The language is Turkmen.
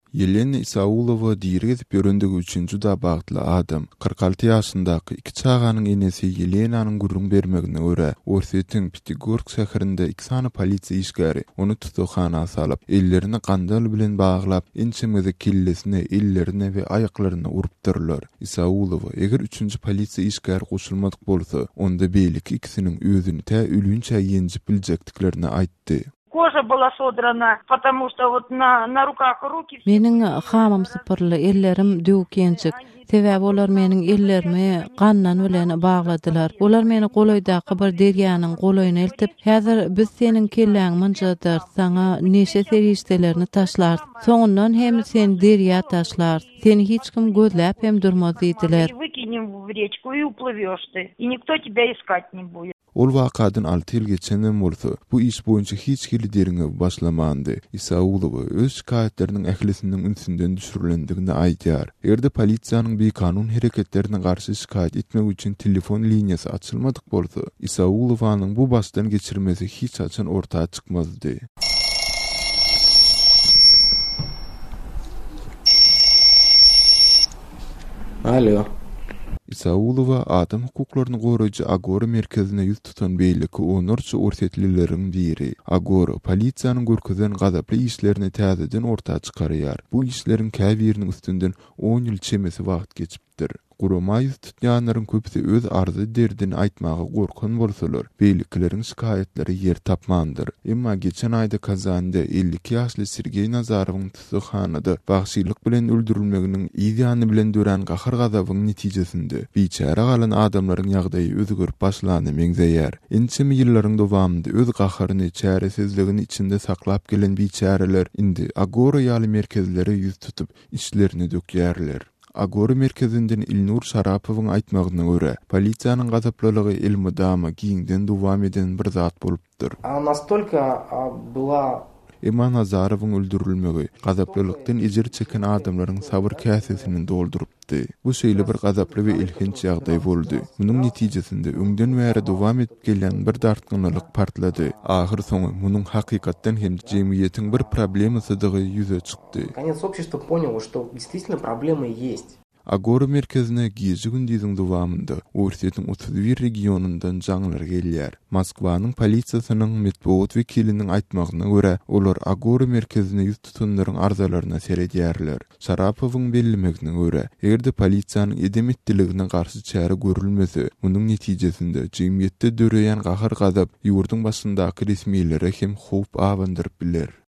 Yelena Isaulova dirgedip göründüğü üçüncü da bağıtlı adam. 46 yaşındaki iki çağanın enesi Yelena'nın gurrun bermegine göre Orset'in Pitigorsk şäherinde iki sany polisiýa işgäri onu tutukhanaya salyp, ellerini gandal bilen bağlap, ençemede killesine, ellerine we aýaklaryna urupdyrlar. Isaulova eger üçüncü polisiýa işgäri goşulmadyk bolsa, onda beýleki ikisiniň özüni tä ölünçe ýenjip biljekdiklerini aýtdy. Кожа была содрана, потому что вот на руках руки... Meniň hamam sypyrly, ellerim döwkençik. Sebäbi olar meniň ellerimi gannan bilen bagladylar. Olar meni golaýdaky bir derýanyň golaýyna eltip, "Häzir biz seniň kelläň mınjadyr, saňa neşe serişdelerini taşlar. Soňundan hem sen derýä taşlar. Seni hiç kim gözläp hem durmaz diýdiler." Выкинем в речку и уплывёшь ты, и никто тебя искать не будет. Ol wakadan 6 ýyl geçenden bolsa, bu iş boýunça hiç kili derine başlamandy. Isaulova öz şikaýetleriniň ählisinden ünsünden düşürilendigini aýdýar. Erde polisiýanyň bir kanun hereketlerine garşy şikaýet etmek üçin telefon liniýasy açylmadyk bolsa, Isaulowanyň bu başdan geçirmesi hiç açan ortağa çykmazdy. Alo. Isaulova adam hukuklaryny goraýjy Agora merkezine ýüz tutan beýleki onurça orsetlileriň biri. Agora polisiýanyň görkezen gazaply işlerini täzeden ortağa çykarýar. Bu işleriň käbiriniň üstünden 10 ýyl çemesi wagt geçipdir. Gurama ýüz tutýanlaryň köpüsi öz arzy derdini aýtmagy gorkan bolsalar, beýlekleriň şikaýetleri yer tapmandyr. Emma geçen aýda Kazanda 52 ýaşly Sergey Nazarowyň tutukhanada bagşylyk bilen öldürilmeginiň ýany bilen dören gahyr gazabynyň netijesinde biçara galan adamlaryň ýagdaýy özgörüp başlany meňzeýär. Ençemi ýyllaryň dowamında öz gahyryny, çäresizligini içinde saklap gelen biçaralar indi Agora ýaly merkezlere ýüz tutup işlerini dökýärler. Agora merkezinden Ilnur Şarapowyň aýtmagyna görä, polisiýanyň gazaplylygy elmydama giňden dowam eden bir zat bolupdyr. Настолько была Emma Nazarowyň öldürilmegi gazaplylykdan ejir çeken adamlaryň sabır käsesini doldurupdy. Bu şeýle bir gazaply we ilhinç ýagdaý boldy. Munyň netijesinde öňden bäri dowam edip gelen bir dartgynlyk partlady. Ahyr soňy munyň hakykatdan hem jemgyýetiň bir problemysydygy ýüze çykdy. Конец общества поняло, что действительно проблемы есть. Agora merkezine gezi gündüzün dowamında Orset'in 31 regionundan jaňlar gelýär. Moskwanyň polisiýasynyň medeniýet wekiliniň aýtmagyna görä, olar Agora merkezine ýüz tutanlaryň arzalaryna seredýärler. Şarapowyň bellemegine görä, erde polisiýanyň edem etdiligine garşy çäre görülmese, munyň netijesinde jemgyýetde döreýän gahyr gazap ýurdun başyndaky resmiýetlere hem howp awandyryp biler.